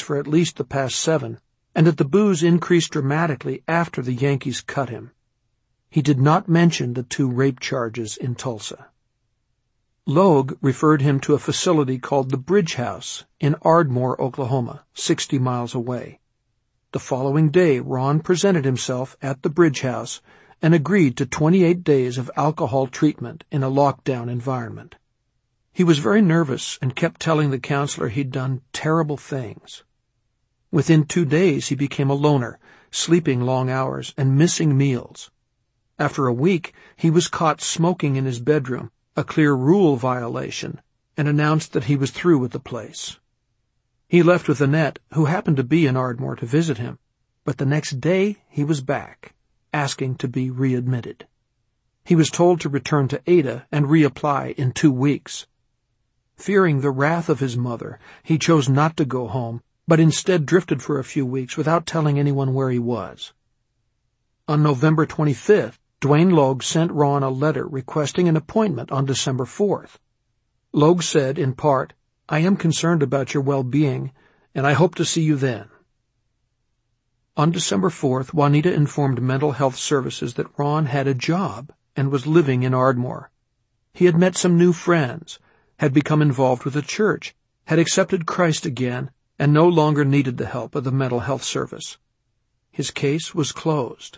for at least the past 7, and that the booze increased dramatically after the Yankees cut him. He did not mention the 2 rape charges in Tulsa. Logue referred him to a facility called the Bridge House in Ardmore, Oklahoma, 60 miles away. The following day, Ron presented himself at the Bridge House and agreed to 28 days of alcohol treatment in a lockdown environment. He was very nervous and kept telling the counselor he'd done terrible things. Within 2 days, he became a loner, sleeping long hours and missing meals. After a week, he was caught smoking in his bedroom, a clear rule violation, and announced that he was through with the place. He left with Annette, who happened to be in Ardmore to visit him, but the next day he was back, asking to be readmitted. He was told to return to Ada and reapply in 2 weeks. Fearing the wrath of his mother, he chose not to go home, but instead drifted for a few weeks without telling anyone where he was. On November 25th, Dwayne Logue sent Ron a letter requesting an appointment on December 4th. Logue said, in part, "I am concerned about your well-being, and I hope to see you then." On December 4th, Juanita informed Mental Health Services that Ron had a job and was living in Ardmore. He had met some new friends, had become involved with a church, had accepted Christ again, and no longer needed the help of the Mental Health Service. His case was closed.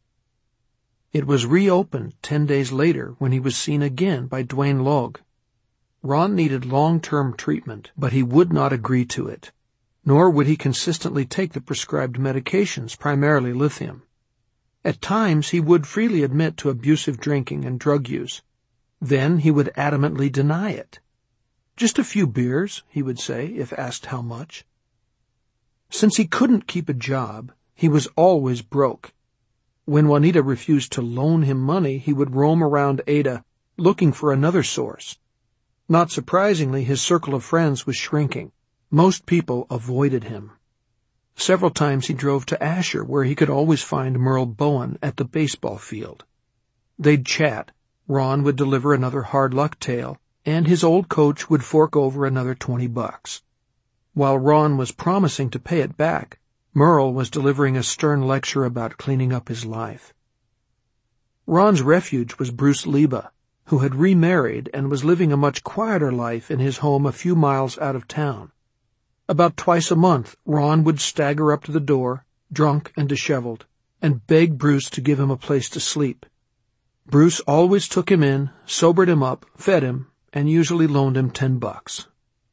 It was reopened 10 days later when he was seen again by Dwayne Logue. Ron needed long-term treatment, but he would not agree to it, nor would he consistently take the prescribed medications, primarily lithium. At times he would freely admit to abusive drinking and drug use. Then he would adamantly deny it. "Just a few beers," he would say, if asked how much. Since he couldn't keep a job, he was always broke. When Juanita refused to loan him money, he would roam around Ada, looking for another source. Not surprisingly, his circle of friends was shrinking. Most people avoided him. Several times he drove to Asher, where he could always find Merle Bowen at the baseball field. They'd chat, Ron would deliver another hard luck tale, and his old coach would fork over another $20. While Ron was promising to pay it back, Merle was delivering a stern lecture about cleaning up his life. Ron's refuge was Bruce Leba, who had remarried and was living a much quieter life in his home a few miles out of town. About twice a month, Ron would stagger up to the door, drunk and disheveled, and beg Bruce to give him a place to sleep. Bruce always took him in, sobered him up, fed him, and usually loaned him $10.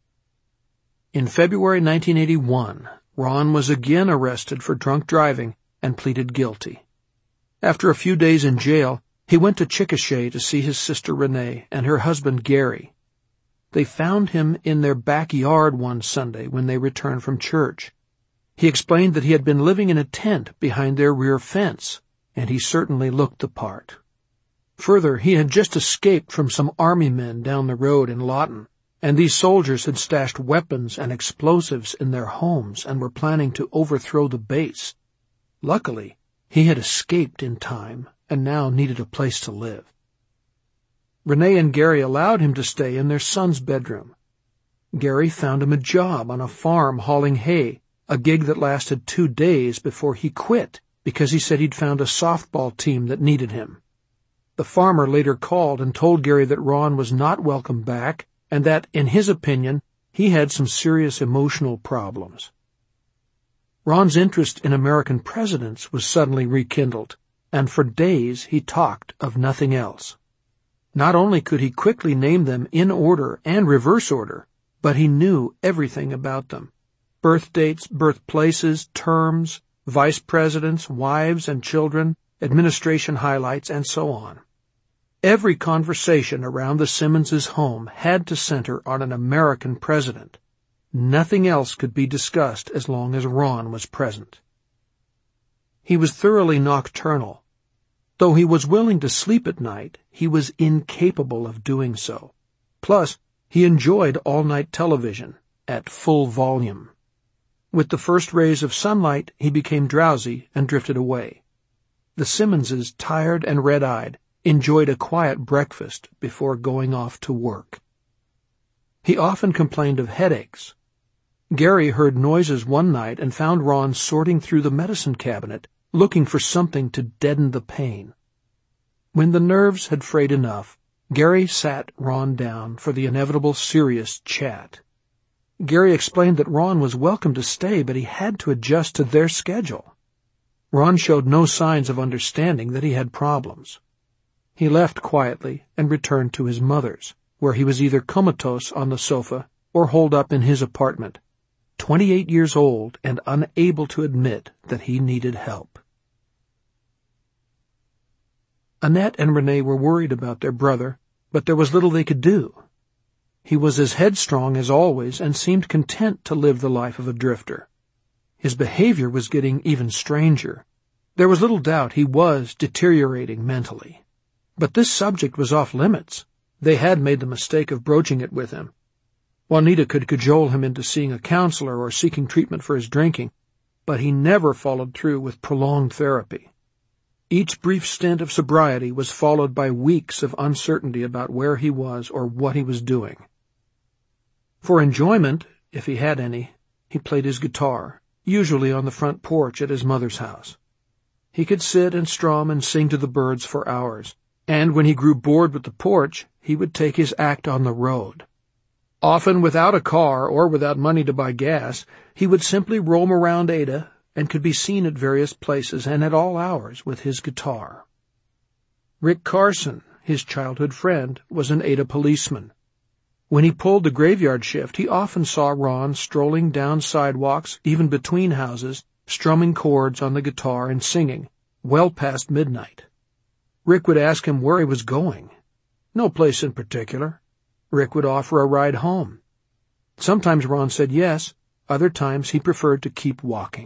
In February 1981, Ron was again arrested for drunk driving and pleaded guilty. After a few days in jail, he went to Chickasha to see his sister Renee and her husband Gary. They found him in their backyard one Sunday when they returned from church. He explained that he had been living in a tent behind their rear fence, and he certainly looked the part. Further, he had just escaped from some army men down the road in Lawton, and these soldiers had stashed weapons and explosives in their homes and were planning to overthrow the base. Luckily, he had escaped in time and now needed a place to live. Renee and Gary allowed him to stay in their son's bedroom. Gary found him a job on a farm hauling hay, a gig that lasted 2 days before he quit because he said he'd found a softball team that needed him. The farmer later called and told Gary that Ron was not welcome back and that, in his opinion, he had some serious emotional problems. Ron's interest in American presidents was suddenly rekindled, and for days he talked of nothing else. Not only could he quickly name them in order and reverse order, but he knew everything about them: birth dates, birthplaces, terms, vice presidents, wives and children, administration highlights, and so on. Every conversation around the Simmonses' home had to center on an American president. Nothing else could be discussed as long as Ron was present. He was thoroughly nocturnal. Though he was willing to sleep at night, he was incapable of doing so. Plus, he enjoyed all-night television at full volume. With the first rays of sunlight, he became drowsy and drifted away. The Simmonses, tired and red-eyed, enjoyed a quiet breakfast before going off to work. He often complained of headaches. Gary heard noises one night and found Ron sorting through the medicine cabinet, looking for something to deaden the pain. When the nerves had frayed enough, Gary sat Ron down for the inevitable serious chat. Gary explained that Ron was welcome to stay, but he had to adjust to their schedule. Ron showed no signs of understanding that he had problems. He left quietly and returned to his mother's, where he was either comatose on the sofa or holed up in his apartment, 28 years old and unable to admit that he needed help. Annette and Renee were worried about their brother, but there was little they could do. He was as headstrong as always and seemed content to live the life of a drifter. His behavior was getting even stranger. There was little doubt he was deteriorating mentally. But this subject was off limits. They had made the mistake of broaching it with him. Juanita could cajole him into seeing a counselor or seeking treatment for his drinking, but he never followed through with prolonged therapy. Each brief stint of sobriety was followed by weeks of uncertainty about where he was or what he was doing. For enjoyment, if he had any, he played his guitar, usually on the front porch at his mother's house. He could sit and strum and sing to the birds for hours, and when he grew bored with the porch, he would take his act on the road. Often without a car or without money to buy gas, he would simply roam around Ada and could be seen at various places and at all hours with his guitar. Rick Carson, his childhood friend, was an Ada policeman. When he pulled the graveyard shift, he often saw Ron strolling down sidewalks, even between houses, strumming chords on the guitar and singing, well past midnight. Rick would ask him where he was going. No place in particular. Rick would offer a ride home. Sometimes Ron said yes, other times he preferred to keep walking.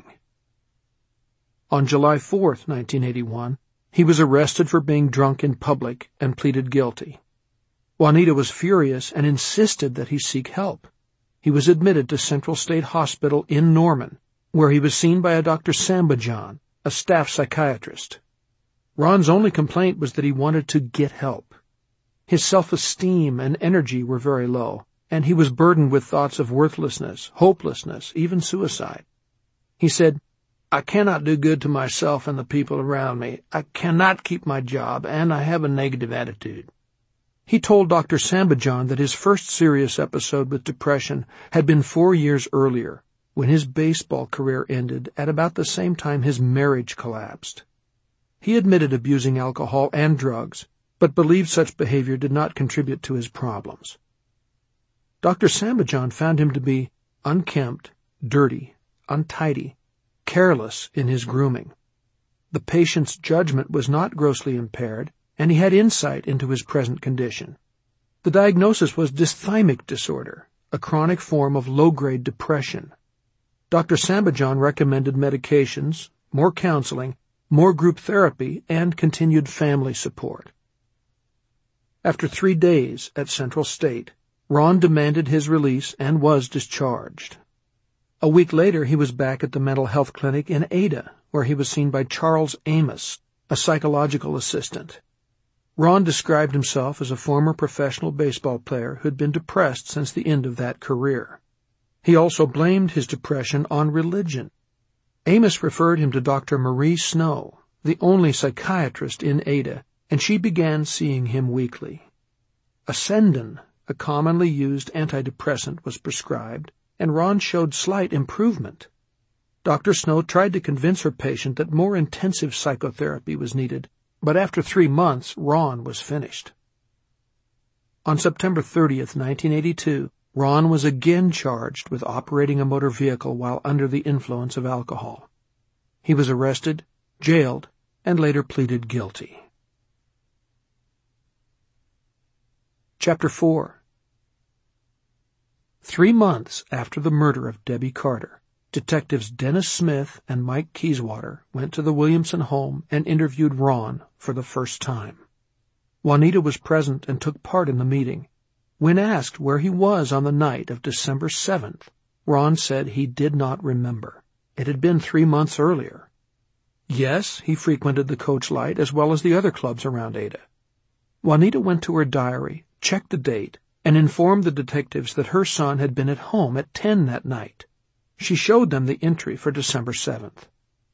On July 4th, 1981, he was arrested for being drunk in public and pleaded guilty. Juanita was furious and insisted that he seek help. He was admitted to Central State Hospital in Norman, where he was seen by a Dr. Sambajan, a staff psychiatrist. Ron's only complaint was that he wanted to get help. His self-esteem and energy were very low, and he was burdened with thoughts of worthlessness, hopelessness, even suicide. He said, "I cannot do good to myself and the people around me. I cannot keep my job, and I have a negative attitude." He told Dr. Sambajan that his first serious episode with depression had been 4 years earlier, when his baseball career ended at about the same time his marriage collapsed. He admitted abusing alcohol and drugs, but believed such behavior did not contribute to his problems. Dr. Sambajan found him to be unkempt, dirty, untidy, careless in his grooming. The patient's judgment was not grossly impaired, and he had insight into his present condition. The diagnosis was dysthymic disorder, a chronic form of low-grade depression. Dr. Sambajan recommended medications, more counseling, more group therapy, and continued family support. After 3 days at Central State, Ron demanded his release and was discharged. A week later, he was back at the mental health clinic in Ada, where he was seen by Charles Amos, a psychological assistant. Ron described himself as a former professional baseball player who had been depressed since the end of that career. He also blamed his depression on religion. Amos referred him to Dr. Marie Snow, the only psychiatrist in Ada, and she began seeing him weekly. Ascendin, a commonly used antidepressant, was prescribed, and Ron showed slight improvement. Dr. Snow tried to convince her patient that more intensive psychotherapy was needed, but after 3 months, Ron was finished. On September 30th, 1982, Ron was again charged with operating a motor vehicle while under the influence of alcohol. He was arrested, jailed, and later pleaded guilty. Chapter 4. 3 months after the murder of Debbie Carter, Detectives Dennis Smith and Mike Kieswater went to the Williamson home and interviewed Ron for the first time. Juanita was present and took part in the meeting. When asked where he was on the night of December 7th, Ron said he did not remember. It had been 3 months earlier. Yes, he frequented the Coach Light as well as the other clubs around Ada. Juanita went to her diary, checked the date, and informed the detectives that her son had been at home at 10 that night. She showed them the entry for December 7th.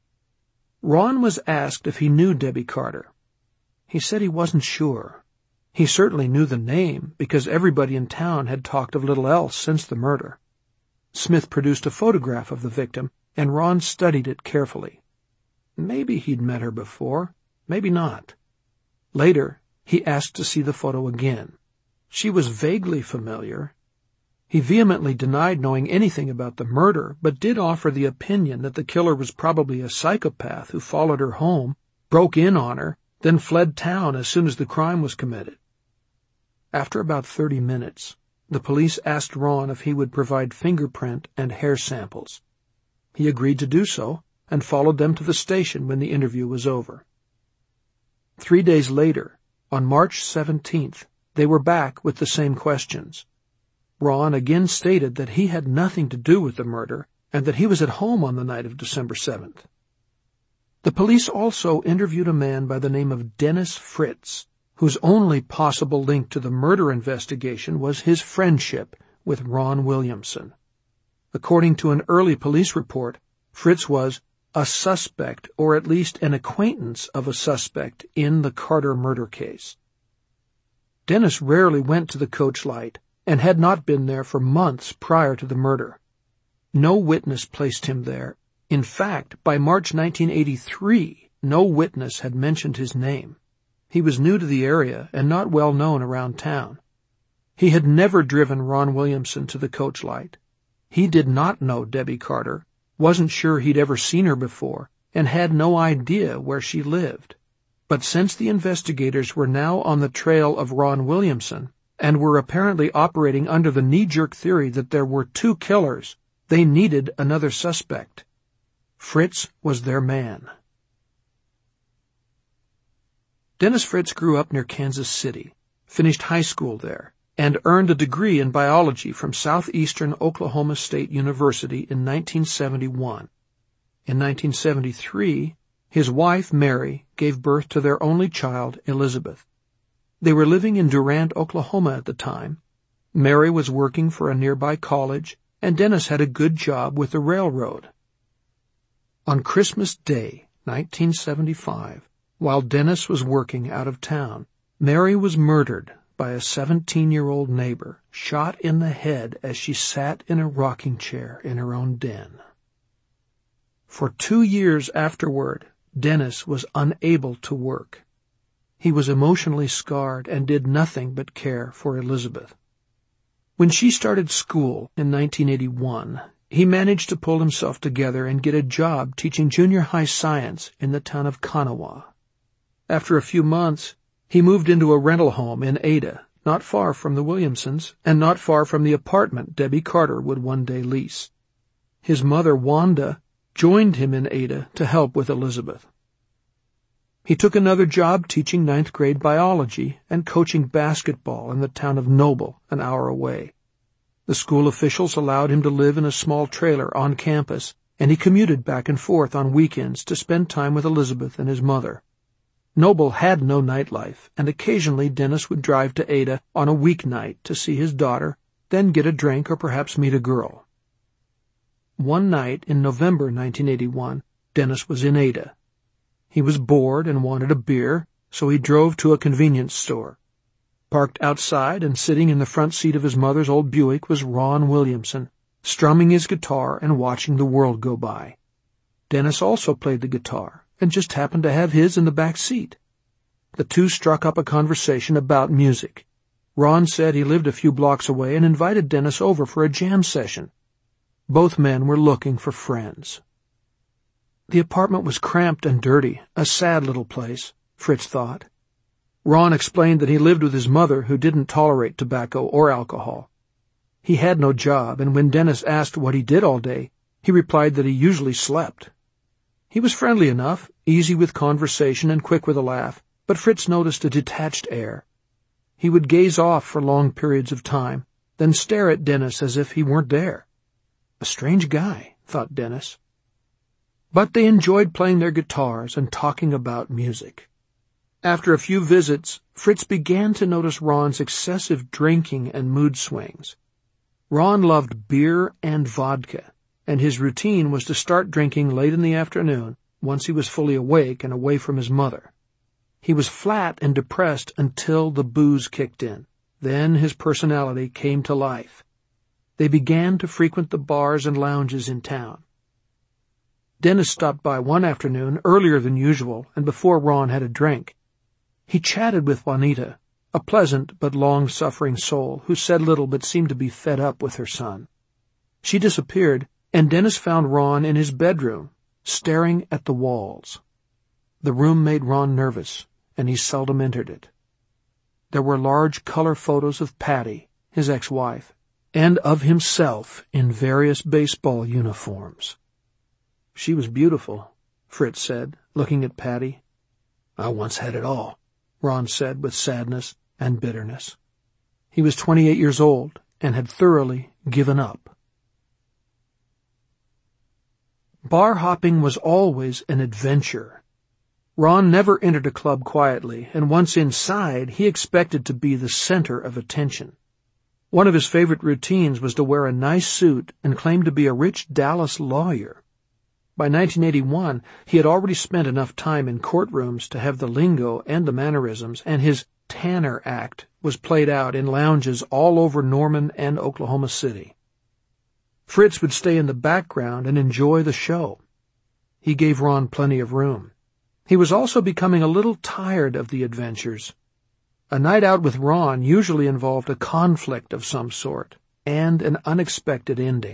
Ron was asked if he knew Debbie Carter. He said he wasn't sure. He certainly knew the name because everybody in town had talked of little else since the murder. Smith produced a photograph of the victim, and Ron studied it carefully. Maybe he'd met her before, maybe not. Later, he asked to see the photo again. She was vaguely familiar. He vehemently denied knowing anything about the murder, but did offer the opinion that the killer was probably a psychopath who followed her home, broke in on her, then fled town as soon as the crime was committed. After about 30 minutes, the police asked Ron if he would provide fingerprint and hair samples. He agreed to do so and followed them to the station when the interview was over. 3 days later, on March 17th, they were back with the same questions. Ron again stated that he had nothing to do with the murder and that he was at home on the night of December 7th. The police also interviewed a man by the name of Dennis Fritz, whose only possible link to the murder investigation was his friendship with Ron Williamson. According to an early police report, Fritz was a suspect, or at least an acquaintance of a suspect, in the Carter murder case. Dennis rarely went to the Coach Light and had not been there for months prior to the murder. No witness placed him there. In fact, by March 1983, no witness had mentioned his name. He was new to the area and not well known around town. He had never driven Ron Williamson to the Coach Light. He did not know Debbie Carter, wasn't sure he'd ever seen her before, and had no idea where she lived. But since the investigators were now on the trail of Ron Williamson, and were apparently operating under the knee-jerk theory that there were two killers, they needed another suspect. Fritz was their man. Dennis Fritz grew up near Kansas City, finished high school there, and earned a degree in biology from Southeastern Oklahoma State University in 1971. In 1973, his wife, Mary, gave birth to their only child, Elizabeth. They were living in Durant, Oklahoma at the time. Mary was working for a nearby college, and Dennis had a good job with the railroad. On Christmas Day, 1975, while Dennis was working out of town, Mary was murdered by a 17-year-old neighbor, shot in the head as she sat in a rocking chair in her own den. For 2 years afterward, Dennis was unable to work. He was emotionally scarred and did nothing but care for Elizabeth. When she started school in 1981, he managed to pull himself together and get a job teaching junior high science in the town of Kanawha. After a few months, he moved into a rental home in Ada, not far from the Williamsons and not far from the apartment Debbie Carter would one day lease. His mother, Wanda, joined him in Ada to help with Elizabeth. He took another job teaching 9th grade biology and coaching basketball in the town of Noble, an hour away. The school officials allowed him to live in a small trailer on campus, and he commuted back and forth on weekends to spend time with Elizabeth and his mother. Noble had no nightlife, and occasionally Dennis would drive to Ada on a weeknight to see his daughter, then get a drink or perhaps meet a girl. One night in November 1981, Dennis was in Ada. He was bored and wanted a beer, so he drove to a convenience store. Parked outside and sitting in the front seat of his mother's old Buick was Ron Williamson, strumming his guitar and watching the world go by. Dennis also played the guitar and just happened to have his in the back seat. The two struck up a conversation about music. Ron said he lived a few blocks away and invited Dennis over for a jam session. Both men were looking for friends. The apartment was cramped and dirty, a sad little place, Fritz thought. Ron explained that he lived with his mother, who didn't tolerate tobacco or alcohol. He had no job, and when Dennis asked what he did all day, he replied that he usually slept. He was friendly enough, easy with conversation and quick with a laugh, but Fritz noticed a detached air. He would gaze off for long periods of time, then stare at Dennis as if he weren't there. A strange guy, thought Dennis. But they enjoyed playing their guitars and talking about music. After a few visits, Fritz began to notice Ron's excessive drinking and mood swings. Ron loved beer and vodka, and his routine was to start drinking late in the afternoon once he was fully awake and away from his mother. He was flat and depressed until the booze kicked in. Then his personality came to life. They began to frequent the bars and lounges in town. Dennis stopped by one afternoon earlier than usual and before Ron had a drink. He chatted with Juanita, a pleasant but long-suffering soul who said little but seemed to be fed up with her son. She disappeared, and Dennis found Ron in his bedroom, staring at the walls. The room made Ron nervous, and he seldom entered it. There were large color photos of Patty, his ex-wife, and of himself in various baseball uniforms. She was beautiful, Fritz said, looking at Patty. I once had it all, Ron said with sadness and bitterness. He was 28 years old and had thoroughly given up. Bar hopping was always an adventure. Ron never entered a club quietly, and once inside, he expected to be the center of attention. One of his favorite routines was to wear a nice suit and claim to be a rich Dallas lawyer. By 1981, he had already spent enough time in courtrooms to have the lingo and the mannerisms, and his Tanner act was played out in lounges all over Norman and Oklahoma City. Fritz would stay in the background and enjoy the show. He gave Ron plenty of room. He was also becoming a little tired of the adventures. A night out with Ron usually involved a conflict of some sort and an unexpected ending.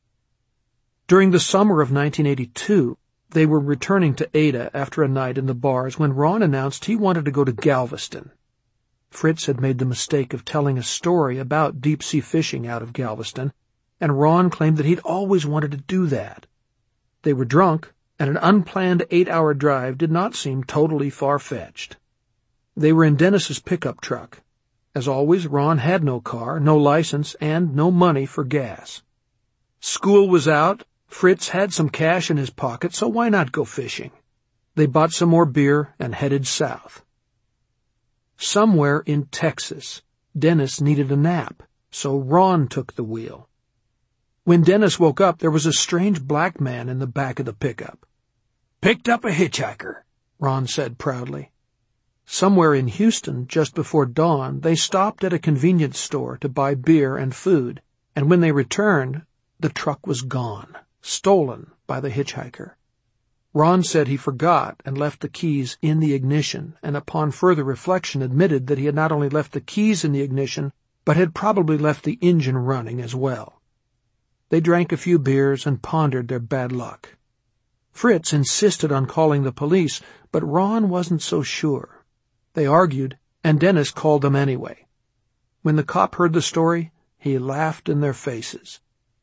During the summer of 1982, they were returning to Ada after a night in the bars when Ron announced he wanted to go to Galveston. Fritz had made the mistake of telling a story about deep-sea fishing out of Galveston, and Ron claimed that he'd always wanted to do that. They were drunk, and an unplanned 8-hour drive did not seem totally far-fetched. They were in Dennis's pickup truck. As always, Ron had no car, no license, and no money for gas. School was out. Fritz had some cash in his pocket, so why not go fishing? They bought some more beer and headed south. Somewhere in Texas, Dennis needed a nap, so Ron took the wheel. When Dennis woke up, there was a strange black man in the back of the pickup. "Picked up a hitchhiker," Ron said proudly. Somewhere in Houston, just before dawn, they stopped at a convenience store to buy beer and food, and when they returned, the truck was gone, stolen by the hitchhiker. Ron said he forgot and left the keys in the ignition, and upon further reflection admitted that he had not only left the keys in the ignition, but had probably left the engine running as well. They drank a few beers and pondered their bad luck. Fritz insisted on calling the police, but Ron wasn't so sure. They argued, and Dennis called them anyway. When the cop heard the story, he laughed in their faces.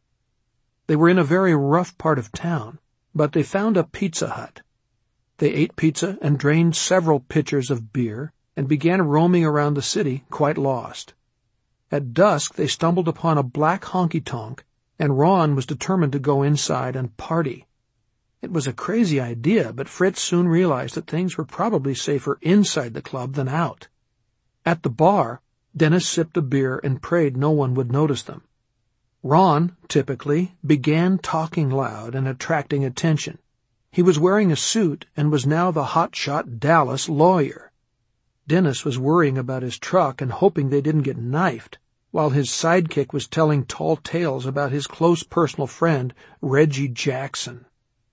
They were in a very rough part of town, but they found a Pizza Hut. They ate pizza and drained several pitchers of beer and began roaming around the city, quite lost. At dusk, they stumbled upon a black honky-tonk, and Ron was determined to go inside and party. It was a crazy idea, but Fritz soon realized that things were probably safer inside the club than out. At the bar, Dennis sipped a beer and prayed no one would notice them. Ron, typically, began talking loud and attracting attention. He was wearing a suit and was now the hotshot Dallas lawyer. Dennis was worrying about his truck and hoping they didn't get knifed, while his sidekick was telling tall tales about his close personal friend, Reggie Jackson.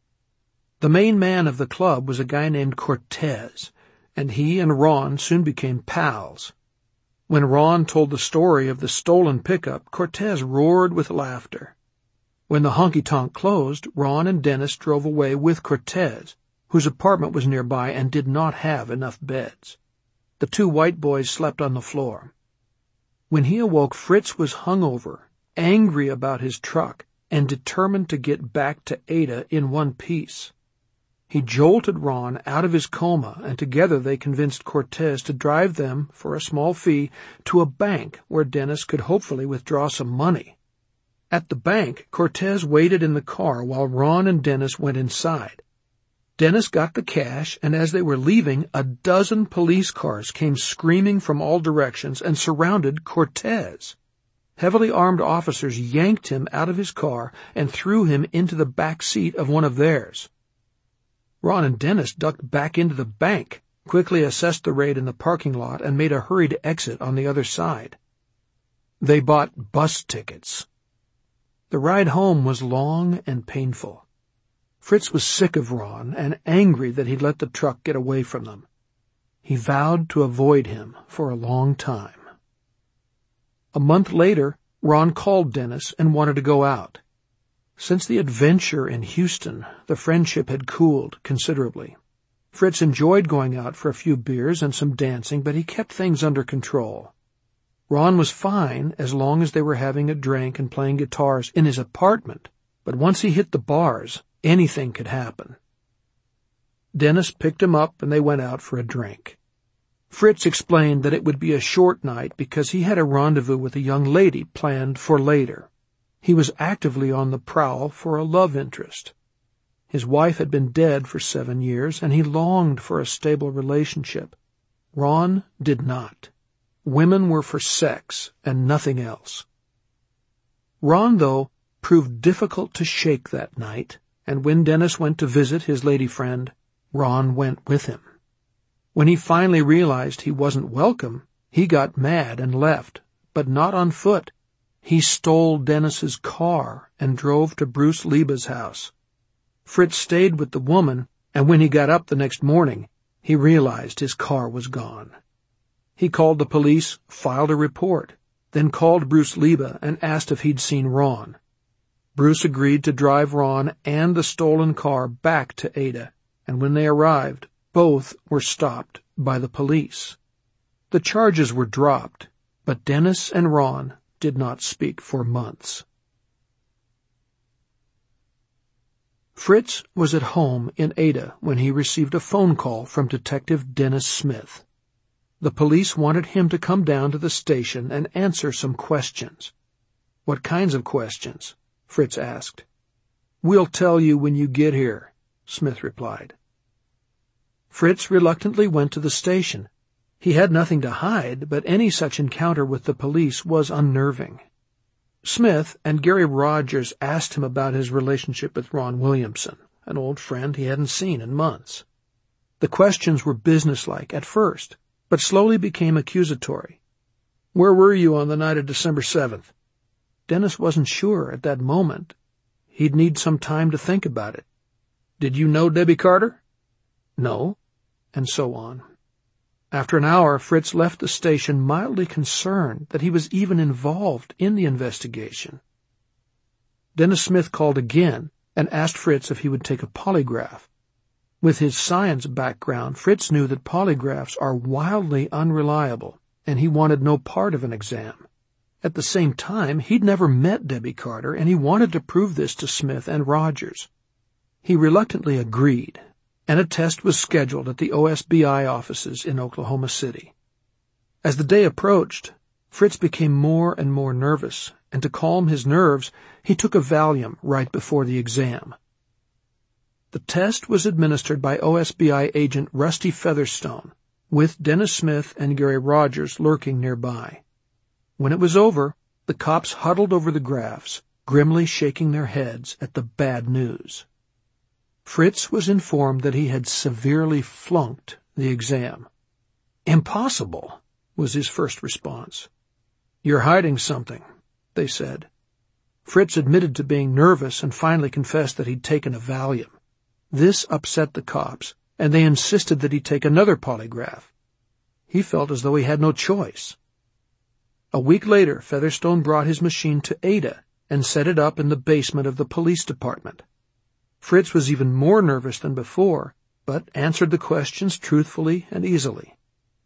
The main man of the club was a guy named Cortez, and he and Ron soon became pals. When Ron told the story of the stolen pickup, Cortez roared with laughter. When the honky-tonk closed, Ron and Dennis drove away with Cortez, whose apartment was nearby and did not have enough beds. The two white boys slept on the floor. When he awoke, Fritz was hungover, angry about his truck, and determined to get back to Ada in one piece. He jolted Ron out of his coma, and together they convinced Cortez to drive them, for a small fee, to a bank where Dennis could hopefully withdraw some money. At the bank, Cortez waited in the car while Ron and Dennis went inside. Dennis got the cash, and as they were leaving, a dozen police cars came screaming from all directions and surrounded Cortez. heavily armed officers yanked him out of his car and threw him into the back seat of one of theirs. Ron and Dennis ducked back into the bank, quickly assessed the raid in the parking lot, and made a hurried exit on the other side. They bought bus tickets. The ride home was long and painful. Fritz was sick of Ron and angry that he'd let the truck get away from them. He vowed to avoid him for a long time. A month later, Ron called Dennis and wanted to go out. Since the adventure in Houston, the friendship had cooled considerably. Fritz enjoyed going out for a few beers and some dancing, but he kept things under control. Ron was fine as long as they were having a drink and playing guitars in his apartment, but once he hit the bars, anything could happen. Dennis picked him up and they went out for a drink. Fritz explained that it would be a short night because he had a rendezvous with a young lady planned for later. He was actively on the prowl for a love interest. His wife had been dead for 7 years, and he longed for a stable relationship. Ron did not. Women were for sex and nothing else. Ron, though, proved difficult to shake that night, and when Dennis went to visit his lady friend, Ron went with him. When he finally realized he wasn't welcome, he got mad and left, but not on foot. He stole Dennis's car and drove to Bruce Lieba's house. Fritz stayed with the woman, and when he got up the next morning, he realized his car was gone. He called the police, filed a report, then called Bruce Lieba and asked if he'd seen Ron. Bruce agreed to drive Ron and the stolen car back to Ada, and when they arrived, both were stopped by the police. The charges were dropped, but Dennis and Ron did not speak for months. Fritz was at home in Ada when he received a phone call from Detective Dennis Smith. The police wanted him to come down to the station and answer some questions. "What kinds of questions?" Fritz asked. "We'll tell you when you get here," Smith replied. Fritz reluctantly went to the station. He had nothing to hide, but any such encounter with the police was unnerving. Smith and Gary Rogers asked him about his relationship with Ron Williamson, an old friend he hadn't seen in months. The questions were businesslike at first, but slowly became accusatory. "Where were you on the night of December 7th? Dennis wasn't sure at that moment. He'd need some time to think about it. "Did you know Debbie Carter?" "No," and so on. After an hour, Fritz left the station mildly concerned that he was even involved in the investigation. Dennis Smith called again and asked Fritz if he would take a polygraph. With his science background, Fritz knew that polygraphs are wildly unreliable, and he wanted no part of an exam. At the same time, he'd never met Debbie Carter, and he wanted to prove this to Smith and Rogers. He reluctantly agreed, and a test was scheduled at the OSBI offices in Oklahoma City. As the day approached, Fritz became more and more nervous, and to calm his nerves, he took a Valium right before the exam. The test was administered by OSBI agent Rusty Featherstone, with Dennis Smith and Gary Rogers lurking nearby. When it was over, the cops huddled over the graphs, grimly shaking their heads at the bad news. Fritz was informed that he had severely flunked the exam. "Impossible," was his first response. "You're hiding something," they said. Fritz admitted to being nervous and finally confessed that he'd taken a Valium. This upset the cops, and they insisted that he take another polygraph. He felt as though he had no choice. A week later, Featherstone brought his machine to Ada and set it up in the basement of the police department. Fritz was even more nervous than before, but answered the questions truthfully and easily.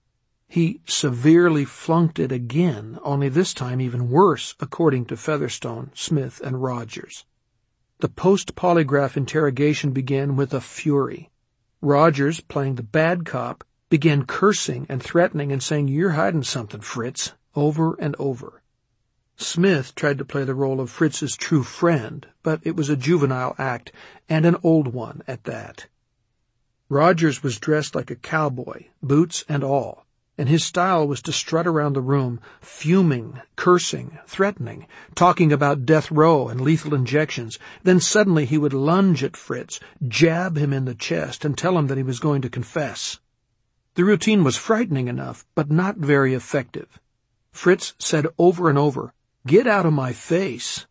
He severely flunked it again, only this time even worse, according to Featherstone, Smith, and Rogers. The post-polygraph interrogation began with a fury. Rogers, playing the bad cop, began cursing and threatening and saying, "You're hiding something, Fritz," over and over. Smith tried to play the role of Fritz's true friend, but it was a juvenile act, and an old one at that. Rogers was dressed like a cowboy, boots and all. and his style was to strut around the room, fuming, cursing, threatening, talking about death row and lethal injections. Then suddenly he would lunge at Fritz, jab him in the chest, and tell him that he was going to confess. The routine was frightening enough, but not very effective. Fritz said over and over, "Get out of my face."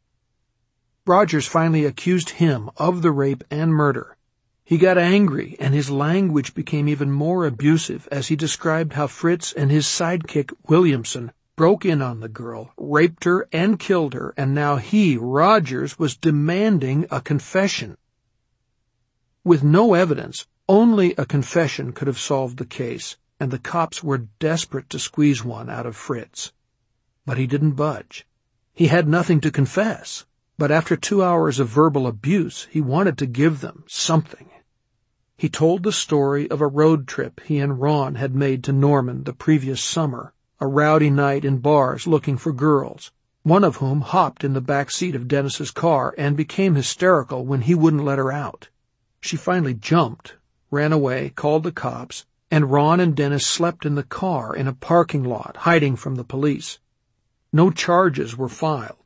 Rogers finally accused him of the rape and murder. He got angry, and his language became even more abusive as he described how Fritz and his sidekick, Williamson, broke in on the girl, raped her, and killed her, and now he, Rogers, was demanding a confession. With no evidence, only a confession could have solved the case, and the cops were desperate to squeeze one out of Fritz. But he didn't budge. He had nothing to confess, but after 2 hours of verbal abuse, he wanted to give them something. He told the story of a road trip he and Ron had made to Norman the previous summer, a rowdy night in bars looking for girls, one of whom hopped in the back seat of Dennis's car and became hysterical when he wouldn't let her out. She finally jumped, ran away, called the cops, and Ron and Dennis slept in the car in a parking lot, hiding from the police. No charges were filed.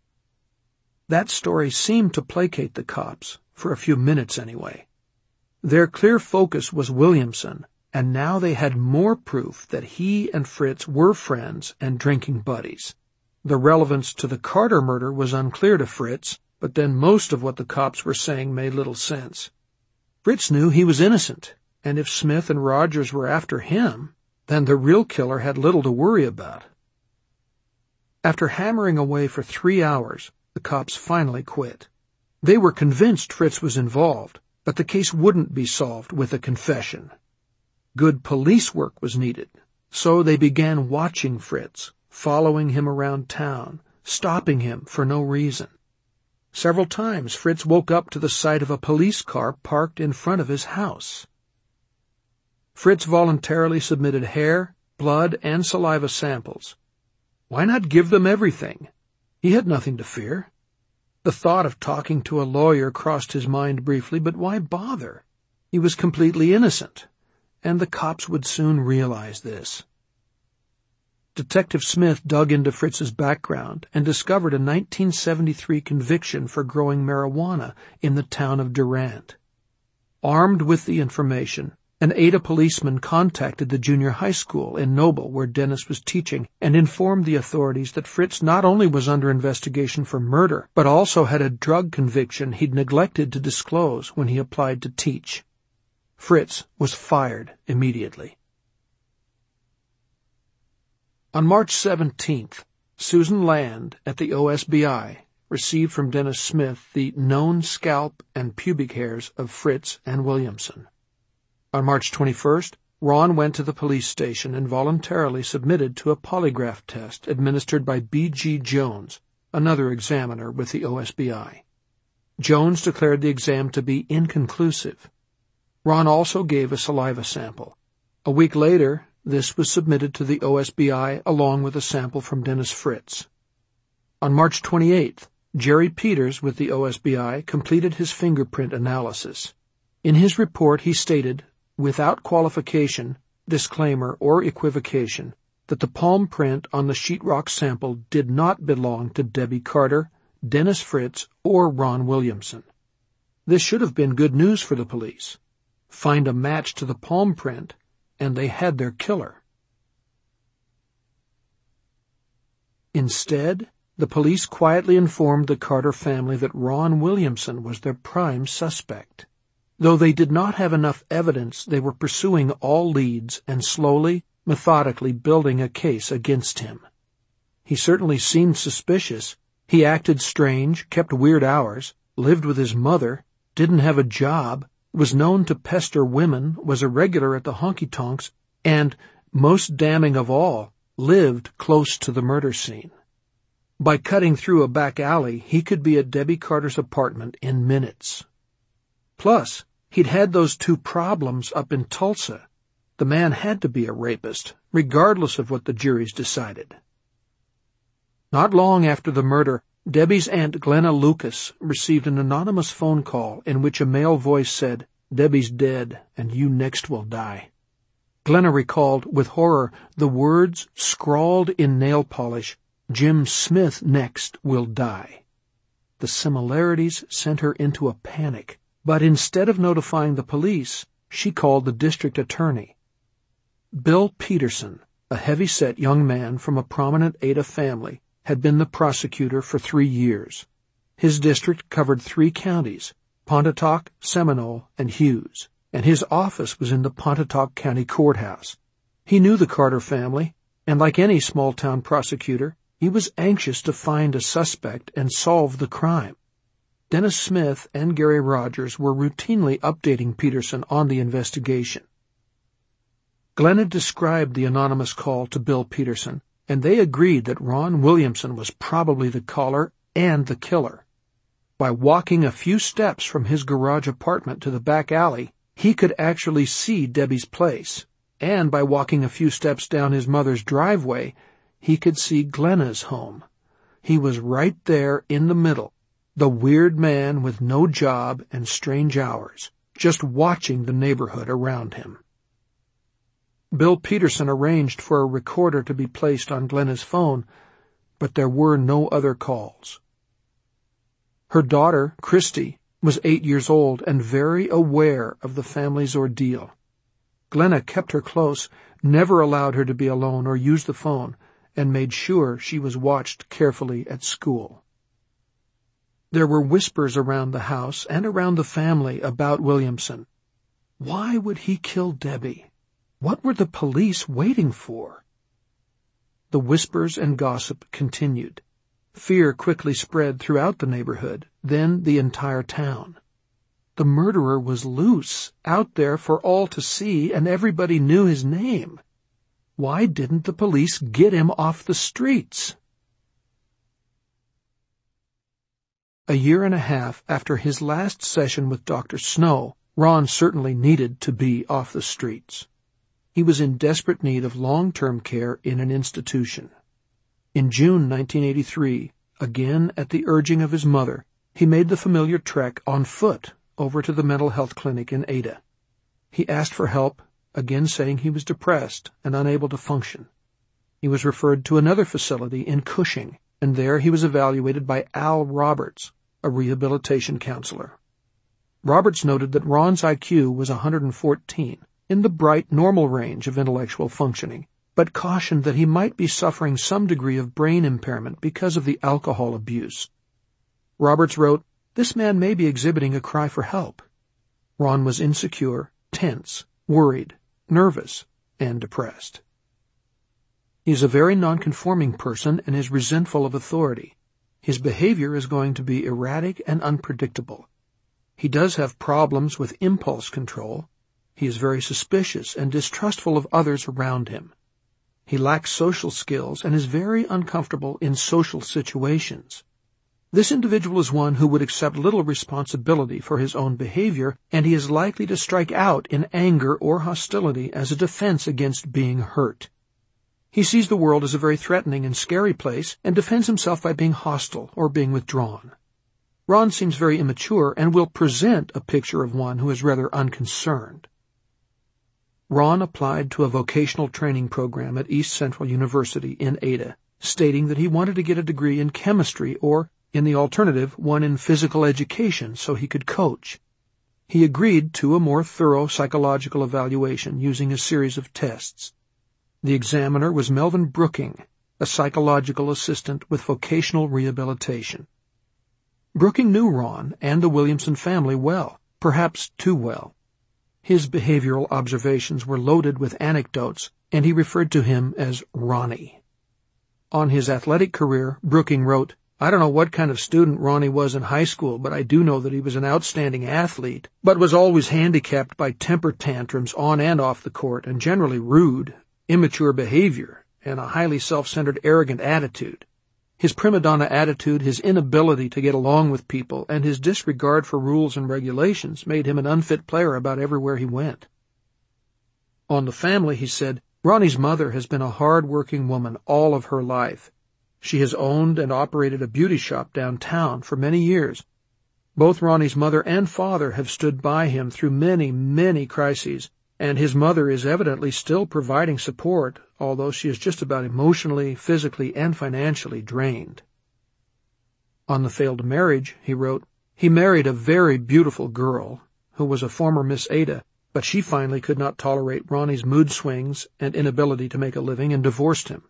That story seemed to placate the cops, for a few minutes anyway. Their clear focus was Williamson, and now they had more proof that he and Fritz were friends and drinking buddies. The relevance to the Carter murder was unclear to Fritz, but then most of what the cops were saying made little sense. Fritz knew he was innocent, and if Smith and Rogers were after him, then the real killer had little to worry about. After hammering away for 3 hours, the cops finally quit. They were convinced Fritz was involved, but the case wouldn't be solved with a confession. Good police work was needed, so they began watching Fritz, following him around town, stopping him for no reason. Several times Fritz woke up to the sight of a police car parked in front of his house. Fritz voluntarily submitted hair, blood, and saliva samples. Why not give them everything? He had nothing to fear. The thought of talking to a lawyer crossed his mind briefly, but why bother? He was completely innocent, and the cops would soon realize this. Detective Smith dug into Fritz's background and discovered a 1973 conviction for growing marijuana in the town of Durant. Armed with the information, an Ada policeman contacted the junior high school in Noble where Dennis was teaching and informed the authorities that Fritz not only was under investigation for murder, but also had a drug conviction he'd neglected to disclose when he applied to teach. Fritz was fired immediately. On March 17th, Susan Land at the OSBI received from Dennis Smith the known scalp and pubic hairs of Fritz and Williamson. On March 21st, Ron went to the police station and voluntarily submitted to a polygraph test administered by B.G. Jones, another examiner with the OSBI. Jones declared the exam to be inconclusive. Ron also gave a saliva sample. A week later, this was submitted to the OSBI along with a sample from Dennis Fritz. On March 28th, Jerry Peters with the OSBI completed his fingerprint analysis. In his report, he stated, without qualification, disclaimer, or equivocation, that the palm print on the sheetrock sample did not belong to Debbie Carter, Dennis Fritz, or Ron Williamson. This should have been good news for the police. Find a match to the palm print, and they had their killer. Instead, the police quietly informed the Carter family that Ron Williamson was their prime suspect. Though they did not have enough evidence, they were pursuing all leads and slowly, methodically building a case against him. He certainly seemed suspicious. He acted strange, kept weird hours, lived with his mother, didn't have a job, was known to pester women, was a regular at the honky-tonks, and, most damning of all, lived close to the murder scene. By cutting through a back alley, he could be at Debbie Carter's apartment in minutes. Plus, he'd had those 2 problems up in Tulsa. The man had to be a rapist, regardless of what the juries decided. Not long after the murder, Debbie's Aunt Glenna Lucas received an anonymous phone call in which a male voice said, "Debbie's dead, and you next will die." Glenna recalled with horror the words scrawled in nail polish, "Jim Smith next will die." The similarities sent her into a panic, but instead of notifying the police, she called the district attorney. Bill Peterson, a heavy-set young man from a prominent Ada family, had been the prosecutor for 3 years. His district covered 3 counties, Pontotoc, Seminole, and Hughes, and his office was in the Pontotoc County Courthouse. He knew the Carter family, and like any small-town prosecutor, he was anxious to find a suspect and solve the crime. Dennis Smith and Gary Rogers were routinely updating Peterson on the investigation. Glenna described the anonymous call to Bill Peterson, and they agreed that Ron Williamson was probably the caller and the killer. By walking a few steps from his garage apartment to the back alley, he could actually see Debbie's place, and by walking a few steps down his mother's driveway, he could see Glenna's home. He was right there in the middle, the weird man with no job and strange hours, just watching the neighborhood around him. Bill Peterson arranged for a recorder to be placed on Glenna's phone, but there were no other calls. Her daughter, Christy, was 8 years old and very aware of the family's ordeal. Glenna kept her close, never allowed her to be alone or use the phone, and made sure she was watched carefully at school. There were whispers around the house and around the family about Williamson. Why would he kill Debbie? What were the police waiting for? The whispers and gossip continued. Fear quickly spread throughout the neighborhood, then the entire town. The murderer was loose, out there for all to see, and everybody knew his name. Why didn't the police get him off the streets? A year and a half after his last session with Dr. Snow, Ron certainly needed to be off the streets. He was in desperate need of long-term care in an institution. In June 1983, again at the urging of his mother, he made the familiar trek on foot over to the mental health clinic in Ada. He asked for help, again saying he was depressed and unable to function. He was referred to another facility in Cushing, and there he was evaluated by Al Roberts, a rehabilitation counselor. Roberts noted that Ron's IQ was 114, in the bright normal range of intellectual functioning, but cautioned that he might be suffering some degree of brain impairment because of the alcohol abuse. Roberts wrote, "This man may be exhibiting a cry for help." Ron was insecure, tense, worried, nervous, and depressed. He is a very nonconforming person and is resentful of authority. His behavior is going to be erratic and unpredictable. He does have problems with impulse control. He is very suspicious and distrustful of others around him. He lacks social skills and is very uncomfortable in social situations. This individual is one who would accept little responsibility for his own behavior, and he is likely to strike out in anger or hostility as a defense against being hurt. He sees the world as a very threatening and scary place and defends himself by being hostile or being withdrawn. Ron seems very immature and will present a picture of one who is rather unconcerned. Ron applied to a vocational training program at East Central University in Ada, stating that he wanted to get a degree in chemistry or, in the alternative, one in physical education so he could coach. He agreed to a more thorough psychological evaluation using a series of tests. The examiner was Melvin Brooking, a psychological assistant with vocational rehabilitation. Brooking knew Ron and the Williamson family well, perhaps too well. His behavioral observations were loaded with anecdotes, and he referred to him as Ronnie. On his athletic career, Brooking wrote, "I don't know what kind of student Ronnie was in high school, but I do know that he was an outstanding athlete, but was always handicapped by temper tantrums on and off the court, and generally rude, immature behavior, and a highly self-centered, arrogant attitude. His prima donna attitude, his inability to get along with people, and his disregard for rules and regulations made him an unfit player about everywhere he went." On the family, he said, "Ronnie's mother has been a hard-working woman all of her life. She has owned and operated a beauty shop downtown for many years. Both Ronnie's mother and father have stood by him through many, many crises, and his mother is evidently still providing support, although she is just about emotionally, physically, and financially drained. On the failed marriage, he wrote, "He married a very beautiful girl, who was a former Miss Ada, but she finally could not tolerate Ronnie's mood swings and inability to make a living and divorced him."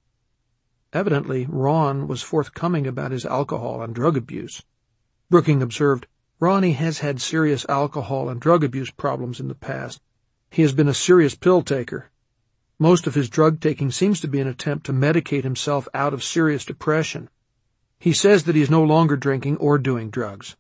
Evidently, Ron was forthcoming about his alcohol and drug abuse. Brooking observed, "Ronnie has had serious alcohol and drug abuse problems in the past. He has been a serious pill taker. Most of his drug taking seems to be an attempt to medicate himself out of serious depression. He says that he is no longer drinking or doing drugs."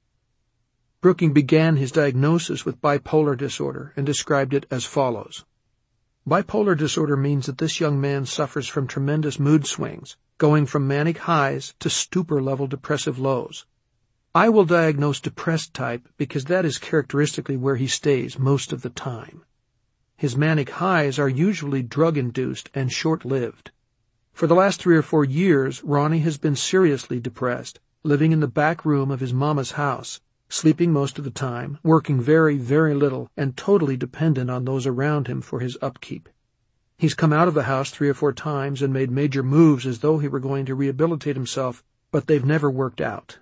Brooking began his diagnosis with bipolar disorder and described it as follows. Bipolar disorder means that this young man suffers from tremendous mood swings, going from manic highs to stupor-level depressive lows. I will diagnose depressed type because that is characteristically where he stays most of the time. His manic highs are usually drug-induced and short-lived. For the last 3 or 4 years, Ronnie has been seriously depressed, living in the back room of his mama's house, sleeping most of the time, working very, very little, and totally dependent on those around him for his upkeep. He's come out of the house 3 or 4 times and made major moves as though he were going to rehabilitate himself, but they've never worked out.